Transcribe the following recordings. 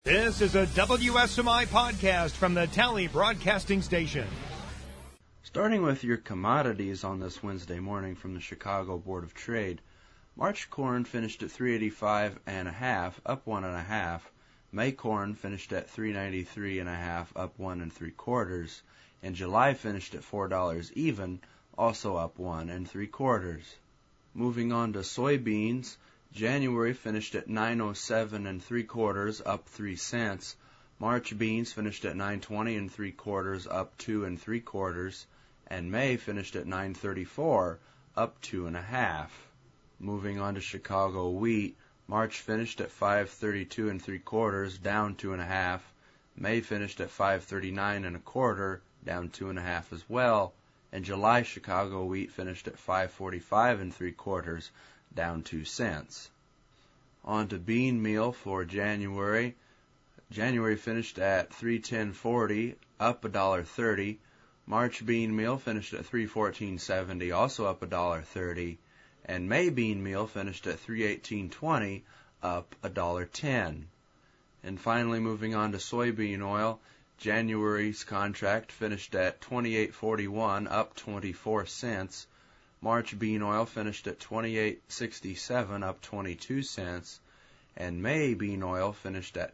This is a WSMI podcast from the Tally Broadcasting Station. Starting with your commodities on this Wednesday morning from the Chicago Board of Trade, March corn finished at $385.5, up 1.5. May corn finished at $393.5, up 1 3/4, and July finished at $4 even, also up 1 3/4. Moving on to soybeans, January finished at $907 3/4, up 3 cents. March beans finished at $920 3/4, up 2 3/4, and May finished at $934, up 2.5. Moving on to Chicago wheat, March finished at $532 3/4, down 2.5. May finished at $539 1/4, down 2.5 as well, and July Chicago wheat finished at $545 3/4, down 2 cents. On to bean meal for January. January finished at $310.40, up $1.30. March bean meal finished at $314.70, also up $1.30. And May bean meal finished at $318.20, up $1.10. And finally, moving on to soybean oil, January's contract finished at $28.41, up 24 cents. March bean oil finished at $28.67, up 22 cents, and May bean oil finished at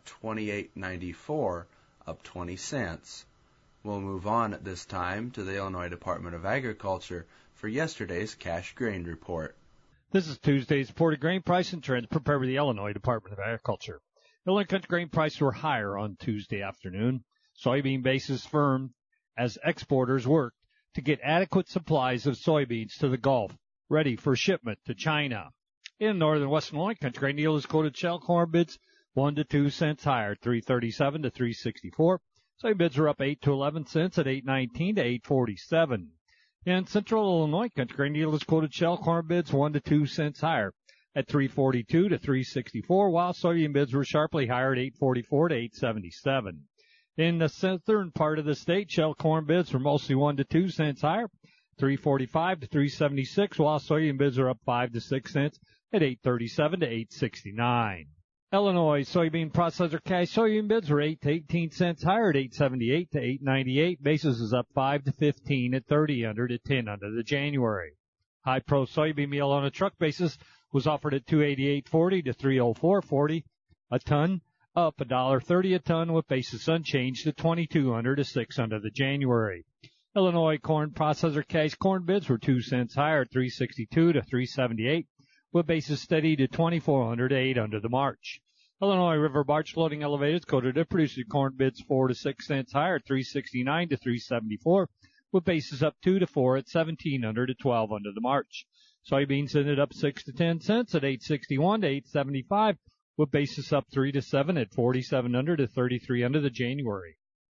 $28.94, up 20 cents. We'll move on at this time to the Illinois Department of Agriculture for yesterday's cash grain report. This is Tuesday's reported grain price and trends prepared by the Illinois Department of Agriculture. Illinois country grain prices were higher on Tuesday afternoon. Soybean basis firmed as exporters worked to get adequate supplies of soybeans to the Gulf, ready for shipment to China. In northern western Illinois, country grain dealers quoted shell corn bids 1 to 2 cents higher, $3.37 to $3.64. Soy bids were up 8 to 11 cents at $8.19 to $8.47. In central Illinois, country grain dealers quoted shell corn bids 1 to 2 cents higher at $3.42 to $3.64, while soybean bids were sharply higher at $8.44 to $8.77. In the southern part of the state, shell corn bids were mostly 1 to 2 cents higher, $3.45 to $3.76, while soybean bids are up 5 to 6 cents at $8.37 to $8.69. Illinois soybean processor cash soybean bids were 8 to 18 cents higher at $8.78 to $8.98. Basis is up 5 to 15 at 30 under to 10 under the January. High pro soybean meal on a truck basis was offered at $288.40 to $304.40 a ton, up $1.30 a ton with basis unchanged at $22 under to $6 under the January. Illinois corn processor cash corn bids were 2 cents higher at $3.62 to $3.78 with basis steady to $24 under to $8 under the March. Illinois River barge floating elevators quoted at producer corn bids 4 to 6 cents higher at $3.69 to $3.74 with basis up 2 to 4 at $17 under to $12 under the March. Soybeans ended up 6 to 10 cents at $8.61 to $8.75. with basis up 3 to 7 at 47 under to 33 under the January.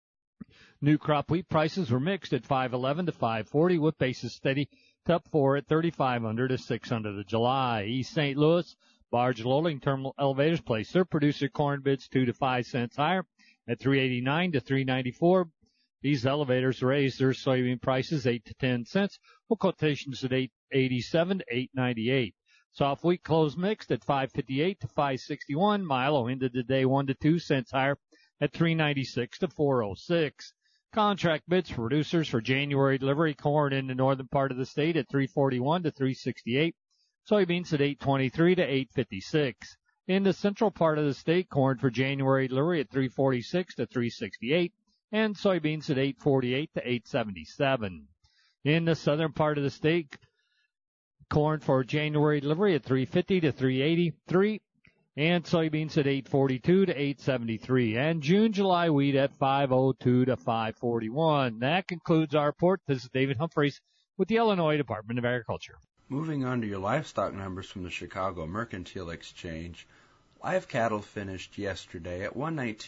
New crop wheat prices were mixed at 5.11 to 5.40 with basis steady to up 4 at 35 under to 6 under the July. East St. Louis barge loading terminal elevators placed their producer corn bids 2 to 5 cents higher at 3.89 to 3.94. These elevators raised their soybean prices 8 to 10 cents with quotations at 8.87 to 8.98. Soft wheat closed mixed at 5.58 to 5.61. Milo ended the day 1 to 2 cents higher at 3.96 to 4.06. Contract bids for producers for January delivery corn in the northern part of the state at 3.41 to 3.68. Soybeans at 8.23 to 8.56. In the central part of the state, corn for January delivery at 3.46 to 3.68, and soybeans at 8.48 to 8.77. In the southern part of the state, corn for January delivery at 3.50 to 3.83, and soybeans at 8.42 to 8.73, and June-July wheat at 5.02 to 5.41. That concludes our report. This is David Humphreys with the Illinois Department of Agriculture. Moving on to your livestock numbers from the Chicago Mercantile Exchange, live cattle finished yesterday at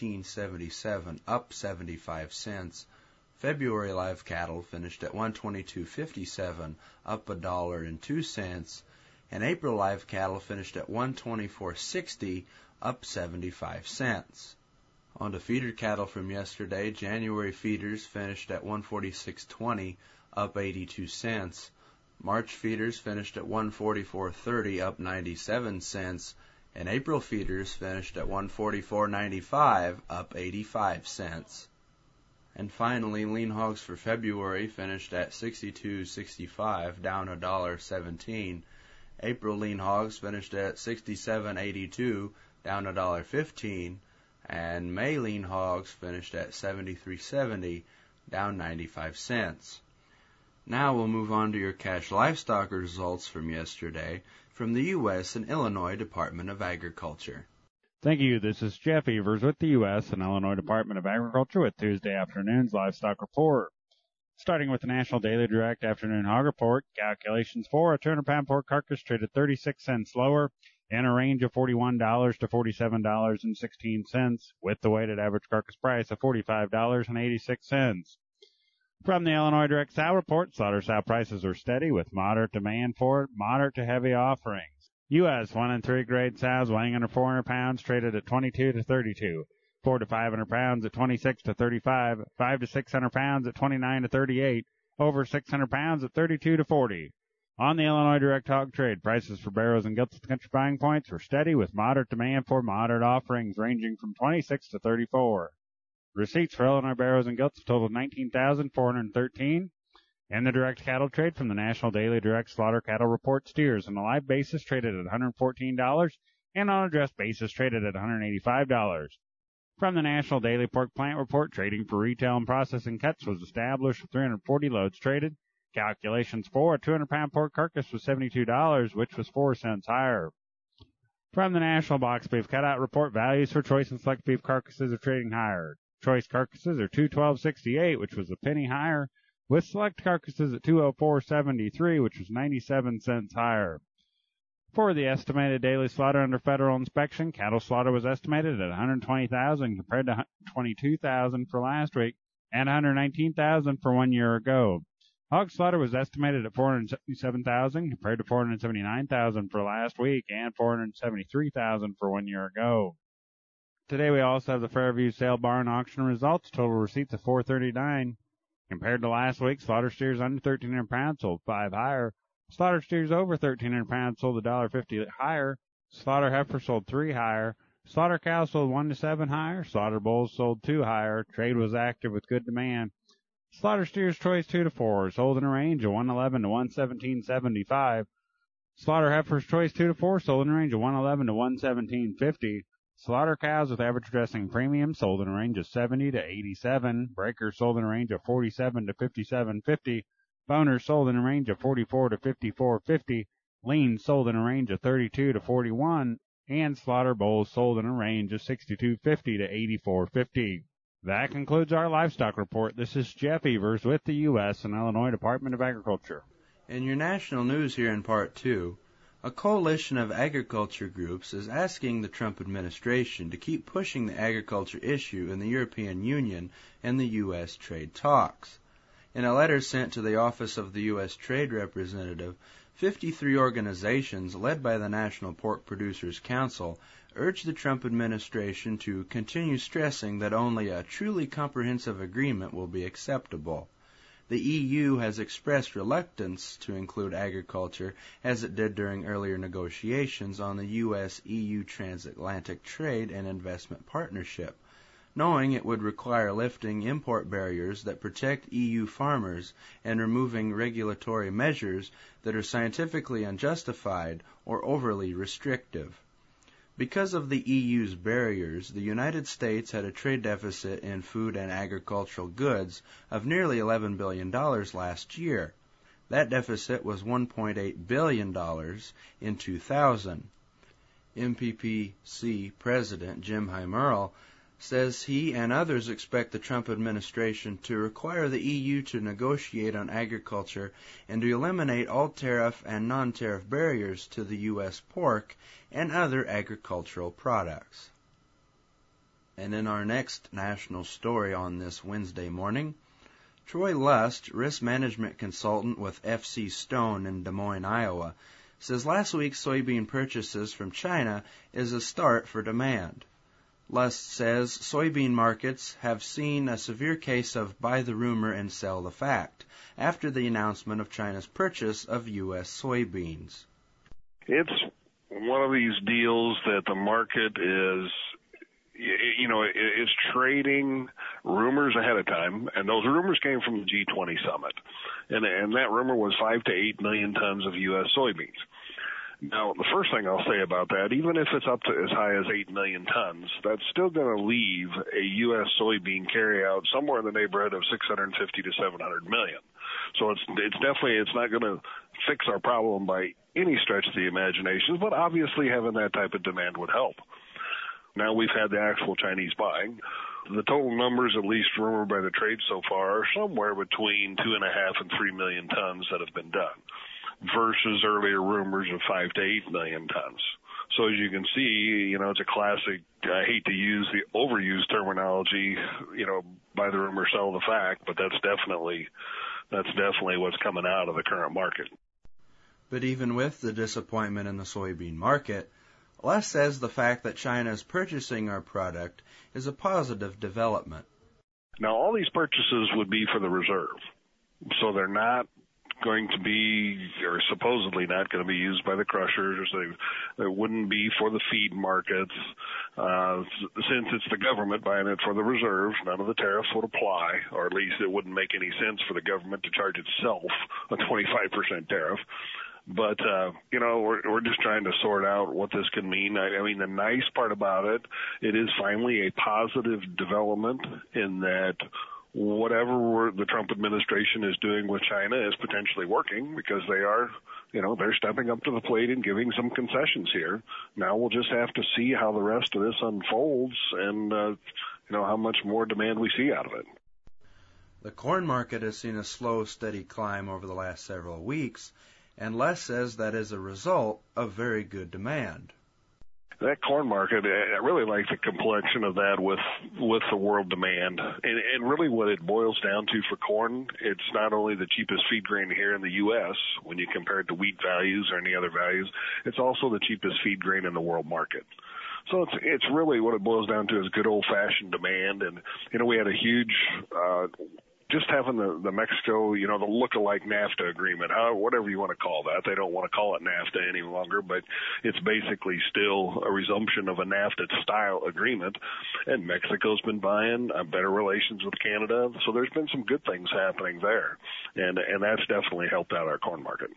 $119.77, up 75 cents. February live cattle finished at $122.57, up $1.02, and April live cattle finished at $124.60, up 75 cents. On to feeder cattle from yesterday, January feeders finished at $146.20, up 82 cents. March feeders finished at $144.30, up 97 cents, And April feeders finished at $144.95, up 85 cents. And finally, lean hogs for February finished at $62.65, down $1.17. April lean hogs finished at $67.82, down $1.15. And May lean hogs finished at $73.70, down 95 cents. Now we'll move on to your cash livestock results from yesterday from the U.S. and Illinois Department of Agriculture. Thank you. This is Jeff Evers with the U.S. and Illinois Department of Agriculture with Tuesday afternoon's livestock report. Starting with the National Daily Direct Afternoon Hog Report, calculations for a 200-pound pork carcass traded 36 cents lower in a range of $41 to $47.16, with the weighted average carcass price of $45.86. From the Illinois Direct Sow Report, slaughter sow prices are steady with moderate demand for moderate to heavy offerings. U.S. 1 and 3 grade sows weighing under 400 pounds traded at 22 to 32, 4 to 500 pounds at 26 to 35, 5 to 600 pounds at 29 to 38, over 600 pounds at 32 to 40. On the Illinois Direct Hog Trade, prices for barrows and gilts at the country buying points were steady with moderate demand for moderate offerings ranging from 26 to 34. Receipts for Illinois barrows and gilts totaled $19,413. In the direct cattle trade from the National Daily Direct Slaughter Cattle Report, steers on a live basis traded at $114 and on a dressed basis traded at $185. From the National Daily Pork Plant Report, trading for retail and processing cuts was established with 340 loads traded. Calculations for a 200-pound pork carcass was $72, which was 4 cents higher. From the National Box Beef Cutout Report, values for choice and select beef carcasses are trading higher. Choice carcasses are $212.68, which was a penny higher, with select carcasses at $204.73, which was 97 cents higher. For the estimated daily slaughter under federal inspection, cattle slaughter was estimated at 120,000 compared to 122,000 for last week and 119,000 for 1 year ago. Hog slaughter was estimated at 477,000 compared to 479,000 for last week and 473,000 for 1 year ago. Today we also have the Fairview Sale Barn auction results. Total receipts of $439. Compared to last week, slaughter steers under 1,300 pounds sold 5 higher. Slaughter steers over 1,300 pounds sold $1.50 higher. Slaughter heifer sold 3 higher. Slaughter cows sold 1 to 7 higher. Slaughter bulls sold 2 higher. Trade was active with good demand. Slaughter steers choice 2 to 4 sold in a range of 111 to 117.75. Slaughter heifers choice 2 to 4 sold in a range of 111 to 117.50. Slaughter cows with average dressing premium sold in a range of 70 to 87. Breakers sold in a range of 47 to 57.50. Boners sold in a range of 44 to 54.50. Leans sold in a range of 32 to 41. And slaughter bulls sold in a range of 62.50 to 84.50. That concludes our livestock report. This is Jeff Evers with the U.S. and Illinois Department of Agriculture. In your national news here in Part 2, a coalition of agriculture groups is asking the Trump administration to keep pushing the agriculture issue in the European Union and the U.S. trade talks. In a letter sent to the Office of the U.S. Trade Representative, 53 organizations led by the National Pork Producers Council urge the Trump administration to continue stressing that only a truly comprehensive agreement will be acceptable. The EU has expressed reluctance to include agriculture, as it did during earlier negotiations on the U.S.-EU transatlantic trade and investment partnership, knowing it would require lifting import barriers that protect EU farmers and removing regulatory measures that are scientifically unjustified or overly restrictive. Because of the EU's barriers, the United States had a trade deficit in food and agricultural goods of nearly $11 billion last year. That deficit was $1.8 billion in 2000. MPPC President Jim Hymerl says he and others expect the Trump administration to require the EU to negotiate on agriculture and to eliminate all tariff and non-tariff barriers to the U.S. pork and other agricultural products. And in our next national story on this Wednesday morning, Troy Lust, risk management consultant with FC Stone in Des Moines, Iowa, says last week's soybean purchases from China is a start for demand. Lust says soybean markets have seen a severe case of buy the rumor and sell the fact after the announcement of China's purchase of U.S. soybeans. It's one of these deals that the market is, is trading rumors ahead of time, and those rumors came from the G20 summit, and that rumor was 5 to 8 million tons of U.S. soybeans. Now, the first thing I'll say about that, even if it's up to as high as 8 million tons, that's still going to leave a U.S. soybean carryout somewhere in the neighborhood of 650 to 700 million. So it's not going to fix our problem by any stretch of the imagination, but obviously having that type of demand would help. Now we've had the actual Chinese buying. The total numbers, at least rumored by the trade so far, are somewhere between 2.5 and 3 million tons that have been done, versus earlier rumors of 5 to 8 million tons. So as you can see, it's a classic, I hate to use the overused terminology, buy the rumor, sell the fact, but that's definitely what's coming out of the current market. But even with the disappointment in the soybean market, Les says the fact that China is purchasing our product is a positive development. Now, all these purchases would be for the reserve, so they're not going to be, or supposedly not going to be used by the crushers. They wouldn't be for the feed markets. Since it's the government buying it for the reserves, none of the tariffs would apply, or at least it wouldn't make any sense for the government to charge itself a 25% tariff. But, we're just trying to sort out what this can mean. I mean, the nice part about it is finally a positive development in that whatever the Trump administration is doing with China is potentially working, because they are, they're stepping up to the plate and giving some concessions here. Now we'll just have to see how the rest of this unfolds and, how much more demand we see out of it. The corn market has seen a slow, steady climb over the last several weeks, and Les says that is a result of very good demand. That corn market, I really like the complexion of that with the world demand. And really what it boils down to for corn, it's not only the cheapest feed grain here in the U.S. when you compare it to wheat values or any other values, it's also the cheapest feed grain in the world market. So it's really what it boils down to is good old-fashioned demand. And, we had a huge just having the Mexico, the look-alike NAFTA agreement, whatever you want to call that. They don't want to call it NAFTA any longer, but it's basically still a resumption of a NAFTA-style agreement. And Mexico's been buying better relations with Canada, so there's been some good things happening there. And that's definitely helped out our corn market.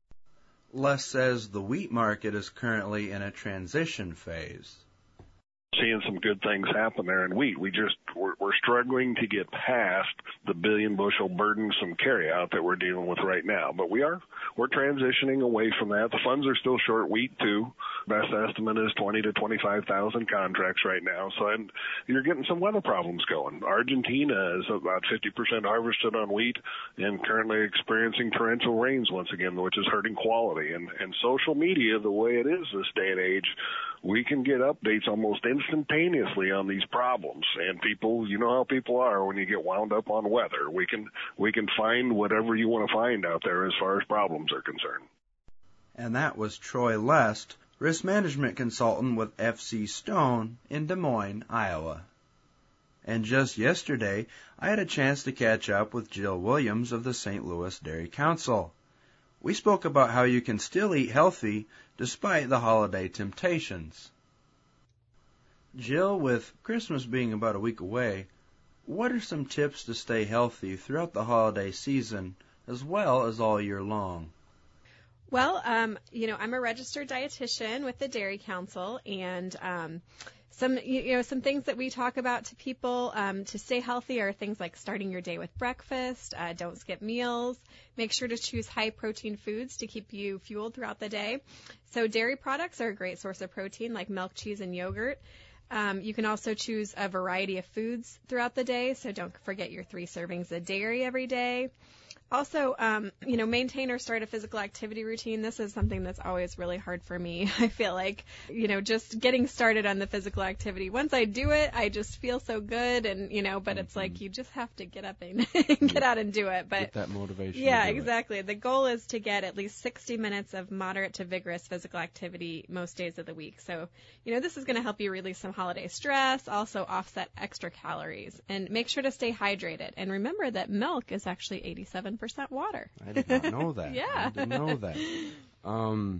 Les says the wheat market is currently in a transition phase. Seeing some good things happen there in wheat. We're struggling to get past the billion bushel burdensome carryout that we're dealing with right now. But we're transitioning away from that. The funds are still short wheat too. Best estimate is 20 to 25,000 contracts right now. So and you're getting some weather problems going. Argentina is about 50% harvested on wheat and currently experiencing torrential rains once again, which is hurting quality. And social media, the way it is this day and age, we can get updates almost instantaneously on these problems. And people, you know how people are when you get wound up on weather. We can find whatever you want to find out there as far as problems are concerned. And that was Troy Lest, risk management consultant with FC Stone in Des Moines, Iowa. And just yesterday, I had a chance to catch up with Jill Williams of the St. Louis Dairy Council. We spoke about how you can still eat healthy despite the holiday temptations. Jill, with Christmas being about a week away, what are some tips to stay healthy throughout the holiday season as well as all year long? Well, I'm a registered dietitian with the Dairy Council, and some things that we talk about to people to stay healthy are things like starting your day with breakfast, don't skip meals, make sure to choose high-protein foods to keep you fueled throughout the day. So dairy products are a great source of protein, like milk, cheese, and yogurt. You can also choose a variety of foods throughout the day, so don't forget your 3 servings of dairy every day. Also, maintain or start a physical activity routine. This is something that's always really hard for me. I feel like, just getting started on the physical activity. Once I do it, I just feel so good, and, but it's like you just have to get up and get out and do it. But get that motivation. Yeah, exactly. The goal is to get at least 60 minutes of moderate to vigorous physical activity most days of the week. So, this is going to help you release some holiday stress, also offset extra calories, and make sure to stay hydrated. And remember that milk is actually 87% water. I did not know that. Yeah. I didn't know that.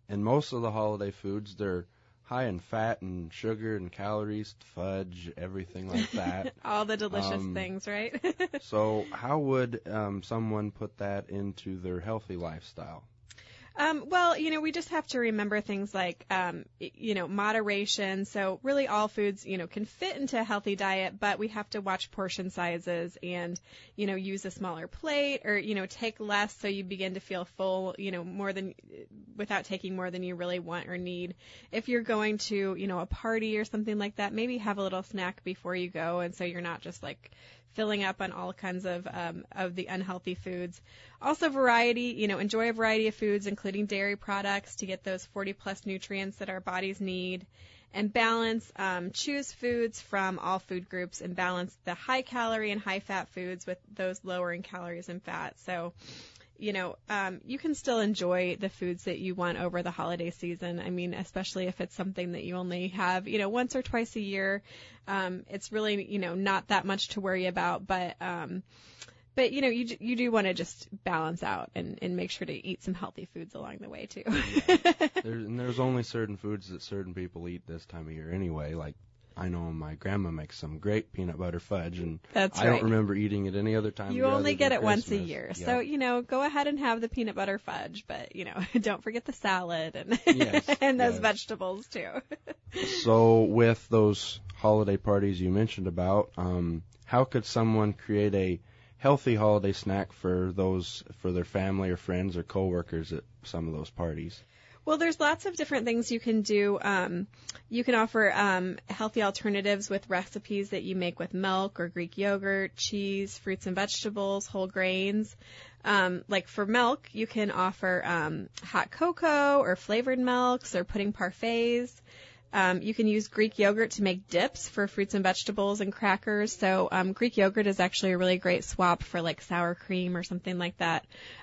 And most of the holiday foods, they're high in fat and sugar and calories, fudge, everything like that. All the delicious things, right? So how would someone put that into their healthy lifestyle? Well, we just have to remember things like, moderation. So really all foods, can fit into a healthy diet, but we have to watch portion sizes and, use a smaller plate or, take less so you begin to feel full, without taking more than you really want or need. If you're going to, a party or something like that, maybe have a little snack before you go. And so you're not just like filling up on all kinds of the unhealthy foods. Also variety, enjoy a variety of foods, including dairy products to get those 40+ nutrients that our bodies need. And balance, choose foods from all food groups and balance the high calorie and high fat foods with those lower in calories and fat. So, you can still enjoy the foods that you want over the holiday season. I mean, especially if it's something that you only have, once or twice a year. It's really, not that much to worry about, but you do want to just balance out and make sure to eat some healthy foods along the way too. There's only certain foods that certain people eat this time of year anyway, like I know my grandma makes some great peanut butter fudge, and That's I right. don't remember eating it any other time. You only get it once a Christmas. year. Yep. So, go ahead and have the peanut butter fudge, but, don't forget the salad and Yes, and those yes. vegetables too. So with those holiday parties you mentioned about, how could someone create a healthy holiday snack for their family or friends or coworkers at some of those parties? Well, there's lots of different things you can do. You can offer healthy alternatives with recipes that you make with milk or Greek yogurt, cheese, fruits and vegetables, whole grains. Like for milk, you can offer hot cocoa or flavored milks or pudding parfaits. You can use Greek yogurt to make dips for fruits and vegetables and crackers. So Greek yogurt is actually a really great swap for like sour cream or something like that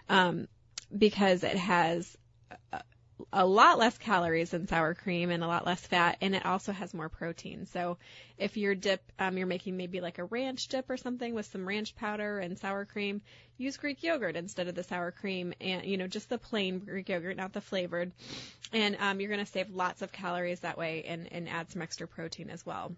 because it has a lot less calories than sour cream and a lot less fat, and it also has more protein. So if your dip, you're making maybe like a ranch dip or something with some ranch powder and sour cream, use Greek yogurt instead of the sour cream and, just the plain Greek yogurt, not the flavored. And you're going to save lots of calories that way and add some extra protein as well.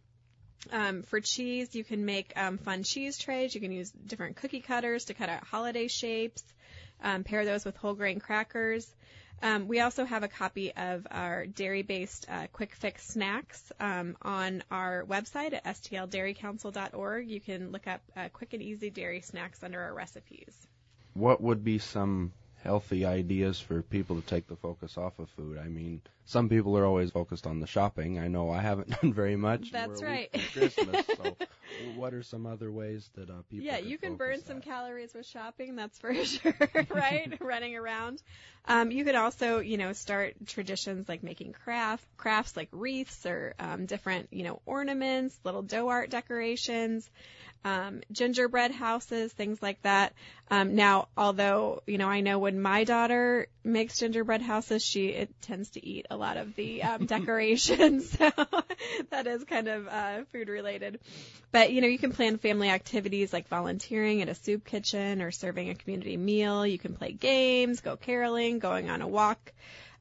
For cheese, you can make fun cheese trays. You can use different cookie cutters to cut out holiday shapes. Pair those with whole grain crackers. We also have a copy of our dairy-based quick fix snacks on our website at stldairycouncil.org. You can look up quick and easy dairy snacks under our recipes. What would be some healthy ideas for people to take the focus off of food? I mean, some people are always focused on the shopping. I know I haven't done very much. That's We're a week right. from Christmas, so what are some other ways that people Yeah, could you can focus burn that? some calories with shopping, that's for sure, right? Running around. You could also, start traditions like making crafts like wreaths or different, ornaments, little dough art decorations, gingerbread houses, things like that. Now, although, I know when my daughter makes gingerbread houses, it tends to eat a lot of the decorations, so that is kind of food related. But, you can plan family activities like volunteering at a soup kitchen or serving a community meal. You can play games, go caroling, going on a walk,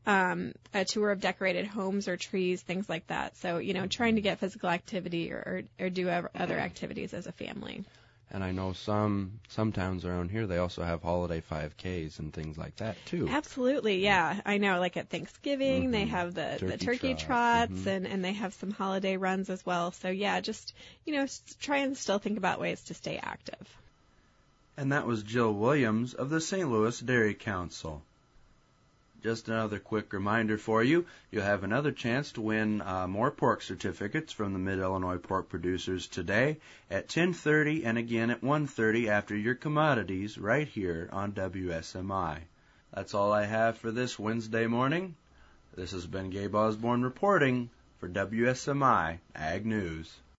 a tour of decorated homes or trees, things like that. So, trying to get physical activity or do other activities as a family. And I know some towns around here, they also have holiday 5Ks and things like that, too. Absolutely, yeah. I know, like at Thanksgiving, they have the turkey trots, and they have some holiday runs as well. So, yeah, just, try and still think about ways to stay active. And that was Jill Williams of the St. Louis Dairy Council. Just another quick reminder for you, you'll have another chance to win more pork certificates from the Mid-Illinois Pork Producers today at 10:30 and again at 1:30 after your commodities right here on WSMI. That's all I have for this Wednesday morning. This has been Gabe Osborne reporting for WSMI Ag News.